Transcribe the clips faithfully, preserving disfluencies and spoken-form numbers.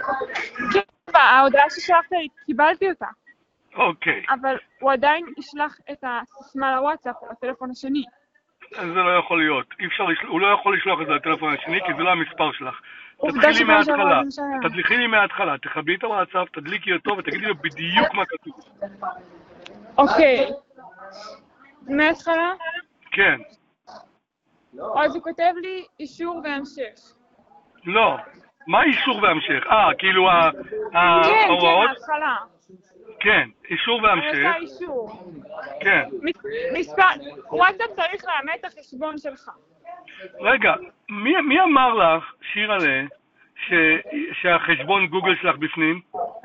ההודעה ששלחת לי, קיבלתי אותה. אוקיי. אבל הוא עדיין ישלח את הסיסמה לוואטסאפ או לטלפון השני. זה לא יכול להיות. אי אפשר, הוא לא יכול לשלוח את זה לטלפון השני, כי זה לא המספר שלך. עובדה תתחילי שכבר שעברה מההתחלה. זה מה שהיה. תדליכי לי מההתחלה. תכבי את הוואטסאפ, תדליקי אותו ותגידי לו בדיוק מה כתוב. אוקיי. מההתחלה? כן. אז הוא כותב לי אישור והמשך. לא. מה אישור והמשך? אה, כאילו כן, ההוראות? כן, ההתחלה. כן, אישור אני והמשך. עושה אישור. כן. מספר, וואטסאפ צריך לאמת את החשבון שלך. רגע, מי, מי אמר לך, שירלה, ש, שהחשבון גוגל שלך בפנים?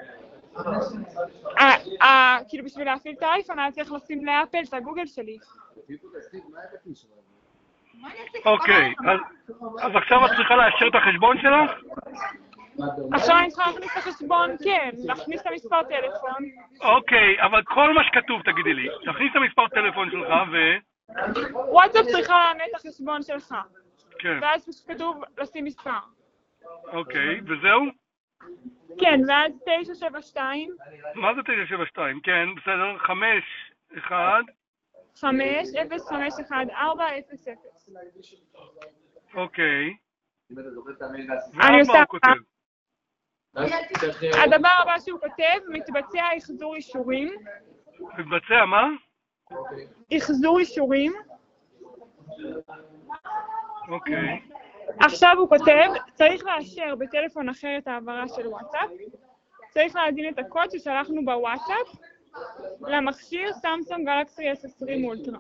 אה, אה, כאילו בשביל להפעיל את האייפון היה צריך לשים לאפל את הגוגל שלי. אוקיי, אז, אז עכשיו את צריכה לאשר את החשבון שלך? עכשיו אני צריכה להכניס את החשבון, כן, להכניס את המספר טלפון. אוקיי, אבל כל מה שכתוב תגידי לי, תכניס את המספר טלפון שלך ו... וואטסאפ צריכה לאמת את החשבון שלך. כן. ואז כתוב לשים מספר. אוקיי, וזהו? כן, ואז תשע שבע שתיים. מה זה תשע שבע שתיים? כן, בסדר, חמש, אחד. חמש, אפס, חמש, אחד, ארבע, אפס, אפס. אוקיי. אני ואז מה עושה... הוא כותב? הדבר הבא שהוא כותב, מתבצע יחזור אישורים. מתבצע מה? יחזור אישורים. אוקיי. עכשיו הוא כותב, צריך לאשר בטלפון אחר את העברה של וואטסאפ. צריך להזין את הקוד ששלחנו בוואטסאפ למכשיר סמסונג גלקסי אס עשרים אולטרה.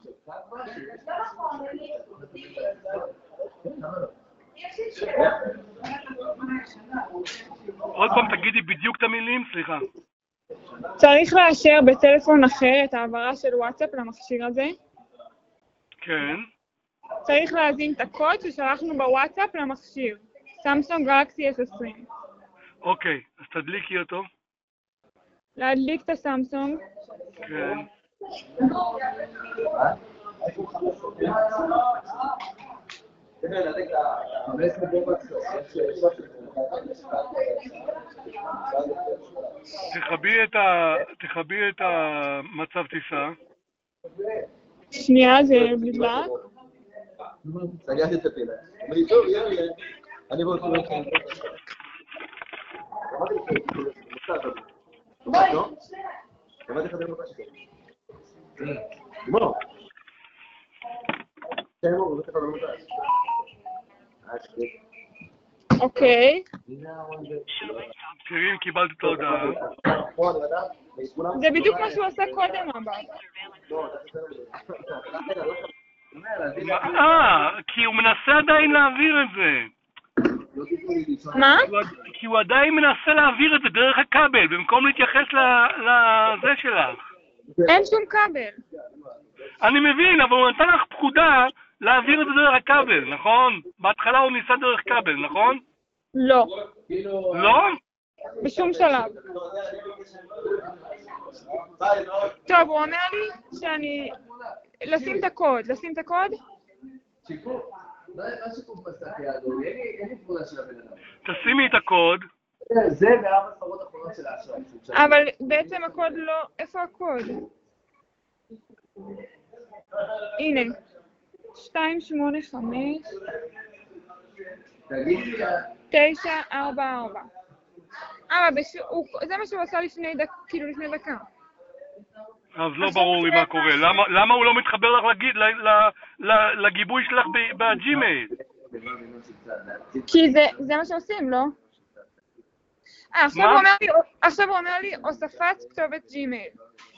עוד פעם תגידי בדיוק את המילים, סליחה. צריך לאשר בטלפון אחר את העברה של וואטסאפ למכשיר הזה. כן. צריך להזין את הקוד ששלחנו בוואטסאפ למכשיר סמסונג גלקסי אס עשרים. אוקיי, אז תדליקי אותו. להדליק את הסמסונג. כן. תחבי את ה... תחבי את המצב טיסה. שנייה, זה נדלק. סגרתי את הפינה. טוב, יאללה. אני בוא נתחיל לכם. בואי. שמעתי לך דמות השקל. בוא. כן, בוא, זה לך דמות השקל. אוקיי. תראי אם קיבלת את ההודעה. זה בדיוק מה שהוא עושה קודם, אבל. אה, כי הוא מנסה עדיין להעביר את זה. מה? כי הוא עדיין מנסה להעביר את זה דרך הכבל, במקום להתייחס לזה שלך. אין שום כבל. אני מבין, אבל הוא נתן לך פקודה להעביר את זה דרך הכבל, נכון? בהתחלה הוא ניסה דרך כבל, נכון? לא. לא? בשום שלב. טוב, הוא אומר לי שאני... לשים את הקוד, לשים את הקוד? תשימי את הקוד. זה וארבע ספרות אחרונות של האשראי. אבל בעצם הקוד לא... איפה הקוד? הנה. שתיים שמונה חמש תשע ארבע ארבע. אבל זה מה שהוא עשה לפני דקה, כאילו לפני דקה. אז לא ברור לי מה קורה. למה הוא לא מתחבר לך לגיבוי שלך בג'ימייל? כי זה מה שעושים, לא? עכשיו הוא אומר לי הוספת כתובת ג'ימייל.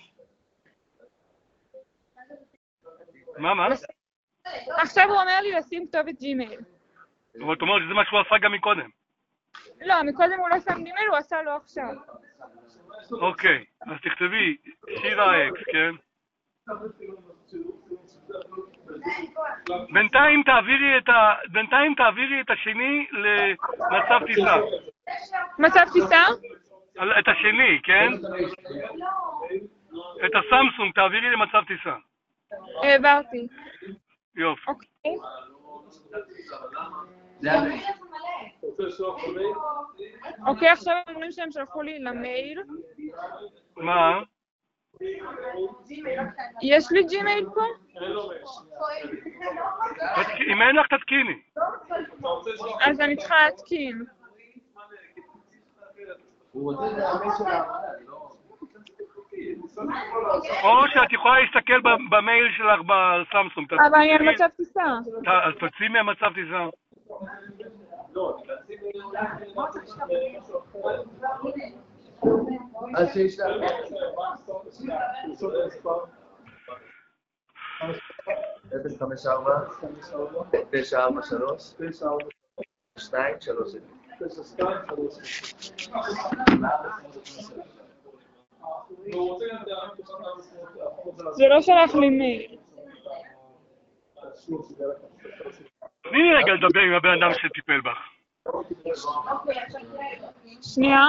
מה, מה? עכשיו הוא אומר לי לשים כתובת ג'ימייל. אבל את אומרת שזה מה שהוא עשה גם מקודם. לא, מקודם הוא לא שם ג'ימייל, הוא עשה לו עכשיו. אוקיי, אז תכתבי שירה אקס, כן? בינתיים תעבירי את ה... בינתיים תעבירי את השני למצב טיסה. מצב טיסה? את השני, כן? את הסמסונג תעבירי למצב טיסה. העברתי. יופי. אוקיי. אוקיי, עכשיו הם אומרים שהם שלחו לי למייל. מה? יש לי ג'ימייל פה? אם אין לך תתקיני. אז אני צריכה להתקין. או שאת יכולה להסתכל במייל שלך בסמסונג. אבל אני על מצב טיסה. אז תוציא מהמצב טיסה. אז שיש לה... אפס חמש ארבע, תשע ארבע שלוש, שתיים שלוש. זה לא שלח לי מייל. תני לי רגע לדבר עם הבן אדם שטיפל בך. שנייה.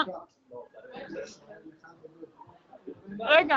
רגע.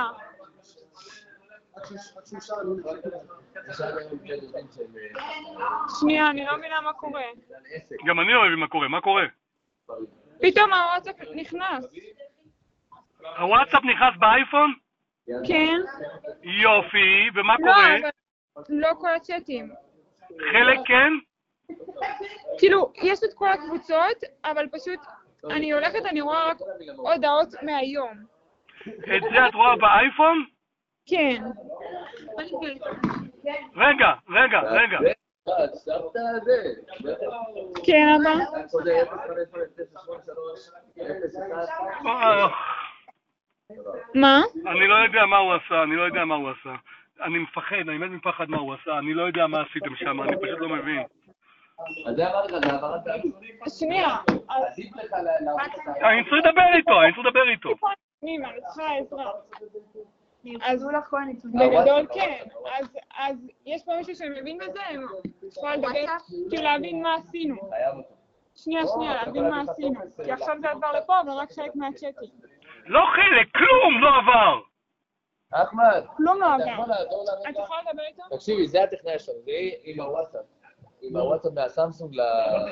שנייה, אני לא מבינה מה קורה. גם אני לא מבין מה קורה, מה קורה? פתאום הוואטסאפ נכנס. הוואטסאפ נכנס באייפון? כן. יופי, ומה לא, קורה? אבל לא כל הצ'אטים. חלק כן? כאילו, יש את כל הקבוצות, אבל פשוט אני הולכת, אני רואה רק הודעות מהיום. את זה את רואה באייפון? כן. רגע, רגע, רגע. כן, אבל... מה? אני לא יודע מה הוא עשה, אני לא יודע מה הוא עשה. אני מפחד, אני מת מפחד מה הוא עשה, אני לא יודע מה עשיתם שם, אני פשוט לא מבין. אז זה אמרת לך, זה עברת... שנייה. אני צריך לדבר איתו, אני צריך לדבר איתו. אני צריכה עזרה. אז בגדול כן, אז יש פה מישהו שמבין בזה, אני יכולה לדבר, כאילו להבין מה עשינו. שנייה, שנייה, להבין מה עשינו. כי עכשיו זה עבר לפה, אבל רק חלק מהצ'אטים. לא חלק, כלום לא עבר! אחמד, כלום לא אתה עבר. יכול לעזור לנו? את יכולה לדבר איתו? תקשיבי, זה הטכנאי שלנו, זה עם הוואטסאפ. עם הוואטסאפ מהסמסונג ל...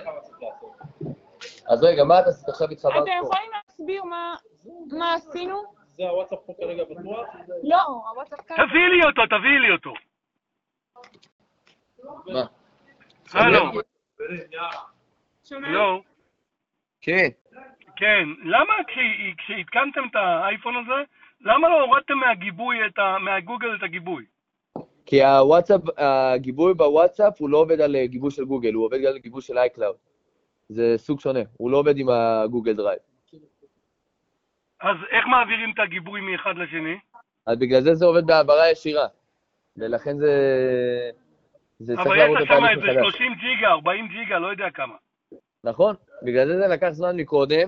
אז רגע, מה אתה עשית עכשיו התחברת פה? אתם יכולים להסביר מה עשינו? זה הוואטסאפ פה כרגע בטוח? לא, הוואטסאפ כאן. תביאי לי אותו, תביאי לי אותו. מה? הלו. שומע? לא. כן. כן, למה כשהתקנתם את האייפון הזה, למה לא הורדתם מהגיבוי, את ה... מהגוגל את הגיבוי? כי הוואטסאפ, הגיבוי בוואטסאפ הוא לא עובד על גיבוי של גוגל, הוא עובד על גיבוי של אייקלאוד. זה סוג שונה, הוא לא עובד עם הגוגל דרייב. אז איך מעבירים את הגיבוי מאחד לשני? אז בגלל זה זה עובד בהעברה ישירה, ולכן זה... זה צריך אבל לעבוד יש לך שם בתהליך איזה מחדש. שלושים ג'יגה, ארבעים ג'יגה, לא יודע כמה. נכון, בגלל זה זה לקח זמן מקודם,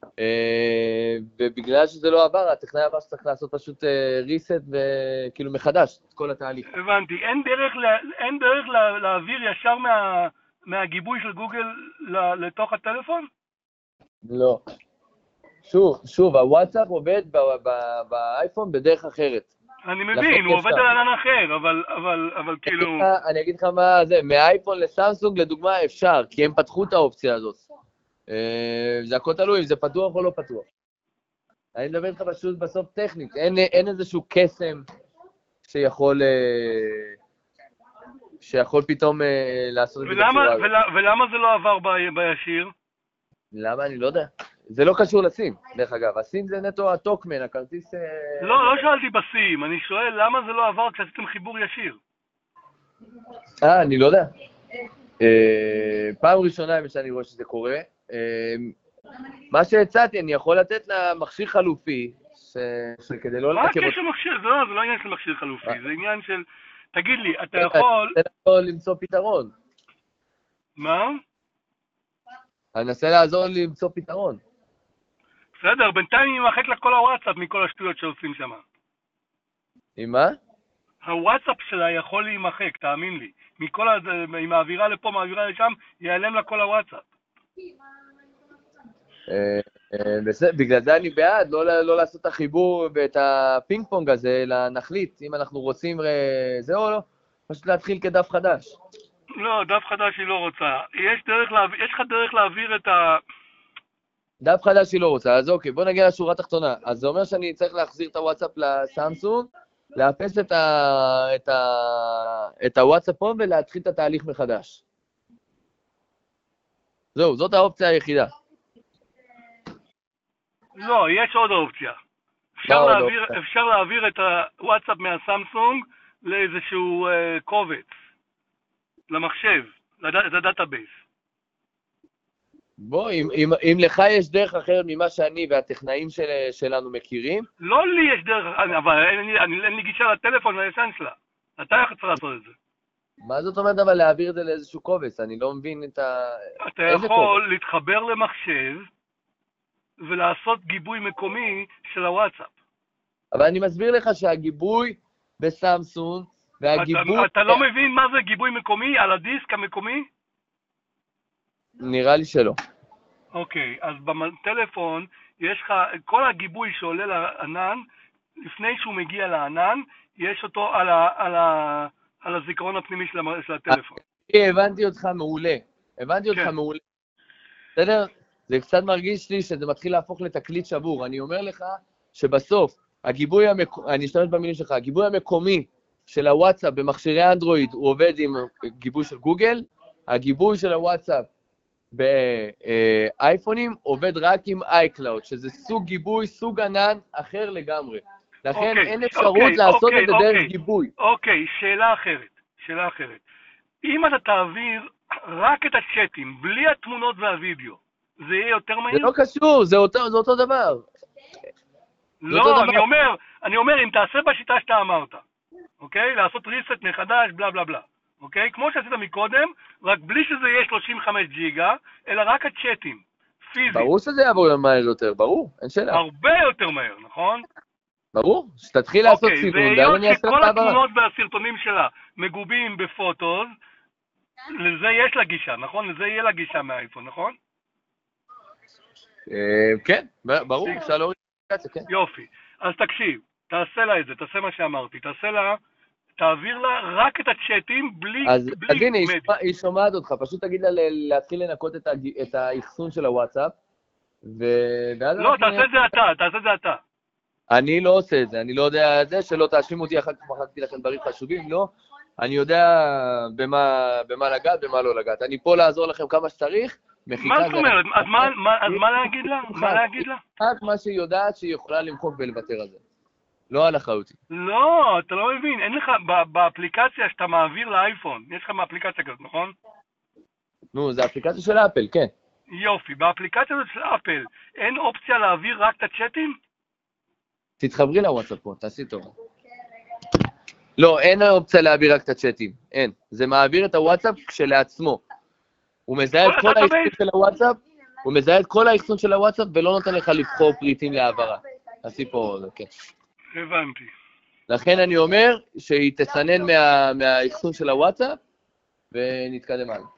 ובגלל שזה לא עבר, הטכנאי עבר שצריך לעשות פשוט ריסט וכאילו מחדש את כל התהליך. הבנתי, אין דרך, לה... אין דרך לה... להעביר ישר מה... מהגיבוי של גוגל לתוך הטלפון? לא. שוב, שוב, הוואטסאפ עובד באייפון בדרך אחרת. אני מבין, הוא עובד על ענן אחר, אבל, אבל, אבל כאילו... אני אגיד לך מה זה, מהאייפון לסמסונג לדוגמה אפשר, כי הם פתחו את האופציה הזאת. זה הכל תלוי אם זה פתוח או לא פתוח. אני מדבר איתך פשוט בסוף טכנית, אין איזשהו קסם שיכול... שיכול פתאום לעשות את זה בצורה הזאת. ולמה זה לא עבר בישיר? למה? אני לא יודע. זה לא קשור לסים, דרך אגב. הסים זה נטו הטוקמן, הכרטיס... לא, לא שאלתי בסים. אני שואל למה זה לא עבר כשעשיתם חיבור ישיר? אה, אני לא יודע. פעם ראשונה שאני רואה שזה קורה. מה שהצעתי, אני יכול לתת לה מכשיר חלופי, שכדי לא מה לתקב... הקשר מכשיר? זה לא, זה לא עניין של מכשיר חלופי, זה עניין של... תגיד לי, אתה יכול... אני אנסה למצוא פתרון. מה? אני אנסה לעזור לי למצוא פתרון. בסדר, בינתיים היא מחק לה כל הוואטסאפ מכל השטויות שעושים שם. עם מה? הוואטסאפ שלה יכול להימחק, תאמין לי. מכל ה... היא מעבירה לפה, מעבירה לשם, ייעלם לה כל הוואטסאפ. בגלל זה אני בעד, לא לעשות את החיבור ואת הפינג פונג הזה, אלא נחליט, אם אנחנו רוצים זה או לא, פשוט להתחיל כדף חדש. לא, דף חדש היא לא רוצה. יש דרך להעביר, יש לך דרך להעביר את ה... דף חדש היא לא רוצה, אז אוקיי, בוא נגיע לשורה התחתונה. אז זה אומר שאני צריך להחזיר את הוואטסאפ לסמסונג, לאפס את, ה... את, ה... את הוואטסאפ פה ולהתחיל את התהליך מחדש. זהו, זאת האופציה היחידה. לא, יש עוד אופציה. אפשר להעביר, אפשר להעביר את הוואטסאפ מהסמסונג לאיזשהו uh, קובץ, למחשב, לדאטאבייס. בוא, אם, אם, אם לך יש דרך אחרת ממה שאני והטכנאים של, שלנו מכירים... לא לי יש דרך, אבל אין, אין, אין לי גישה לטלפון הישן שלה. אתה יכול צריך לעשות את זה. מה זאת אומרת אבל להעביר את זה לאיזשהו קובץ? אני לא מבין את ה... אתה יכול להתחבר למחשב ולעשות גיבוי מקומי של הוואטסאפ. אבל אני מסביר לך שהגיבוי בסמסונג והגיבוי... אתה, אתה לא מבין מה זה גיבוי מקומי על הדיסק המקומי? נראה לי שלא. אוקיי, אז בטלפון יש לך, כל הגיבוי שעולה לענן, לפני שהוא מגיע לענן, יש אותו על, ה, על, ה, על הזיכרון הפנימי של, של הטלפון. הבנתי אותך מעולה. הבנתי אותך מעולה. בסדר? זה קצת מרגיש לי שזה מתחיל להפוך לתקליט שבור. אני אומר לך שבסוף, הגיבוי המקומי, אני אשתמש במילים שלך, הגיבוי המקומי של הוואטסאפ במכשירי אנדרואיד, הוא עובד עם גיבוי של גוגל, הגיבוי של הוואטסאפ באייפונים עובד רק עם iCloud, שזה סוג גיבוי, סוג ענן אחר לגמרי. לכן אין אפשרות לעשות את זה דרך גיבוי. אוקיי, שאלה אחרת, שאלה אחרת. אם אתה תעביר רק את הצ'אטים, בלי התמונות והווידאו, זה יהיה יותר מהיר? זה לא קשור, זה אותו דבר. לא, אני אומר, אני אומר, אם תעשה בשיטה שאתה אמרת, אוקיי? לעשות ריסט מחדש, בלה בלה בלה. אוקיי? כמו שעשית מקודם, רק בלי שזה יהיה שלושים וחמישה ג'יגה, אלא רק הצ'אטים, פיזית. ברור שזה יעבור מהר יותר, ברור, אין שאלה. הרבה יותר מהר, נכון? ברור, שתתחיל לעשות סרטון, ואז אני אעשה את העברה. וכל התמונות והסרטונים שלה מגובים בפוטוז, לזה יש לה גישה, נכון? לזה יהיה לה גישה מהאייפון, נכון? כן, ברור, אפשר להוריד אפליקציה, כן. יופי. אז תקשיב, תעשה לה את זה, תעשה מה שאמרתי, תעשה לה... תעביר לה רק את הצ'אטים בלי מדיה. אז הנה, היא שומעת אותך, פשוט תגיד לה להתחיל לנקות את האחסון של הוואטסאפ, לא, תעשה את זה אתה, תעשה את זה אתה. אני לא עושה את זה, אני לא יודע את זה, שלא תאשים אותי אחר כך מחקתי לכם דברים חשובים, לא. אני יודע במה לגעת, במה לא לגעת. אני פה לעזור לכם כמה שצריך. מה זאת אומרת? אז מה להגיד לה? מה להגיד לה? רק מה שהיא יודעת שהיא יכולה למחוק ולוותר על זה. לא על אחריותי. לא, אתה לא מבין, אין לך, באפליקציה שאתה מעביר לאייפון, יש לך מאפליקציה כזאת, נכון? נו, זה אפליקציה של אפל, כן. יופי, באפליקציה הזאת של אפל, אין אופציה להעביר רק את הצ'אטים? תתחברי לוואטסאפ פה, תעשי טוב. לא, אין אופציה להעביר רק את הצ'אטים, אין. זה מעביר את הוואטסאפ כשלעצמו. הוא מזהה את כל האחסון של הוואטסאפ, הוא מזהה את כל האחסון של הוואטסאפ ולא נותן לך לבחור פריטים להעברה. תעשי פה, כן. הבנתי. לכן אני אומר שהיא תסנן מה, מהאחסון של הוואטסאפ, ונתקדם הלאה.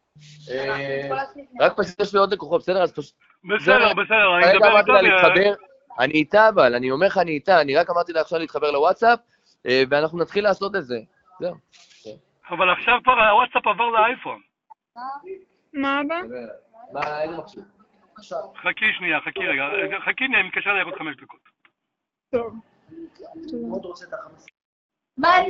רק פשוט יש לי עוד לקוחות, בסדר? אז פשוט... בסדר, בסדר, אני מדבר איתה. אני איתה, אבל אני אומר לך, אני איתה, אני רק אמרתי לה עכשיו להתחבר לוואטסאפ, ואנחנו נתחיל לעשות את זה. זהו. אבל עכשיו כבר הוואטסאפ עבר לאייפון. מה הבא? מה, איזה מחשב? חכי שנייה, חכי רגע, חכי, אני מתקשר לך עוד חמש דקות. טוב. ביי.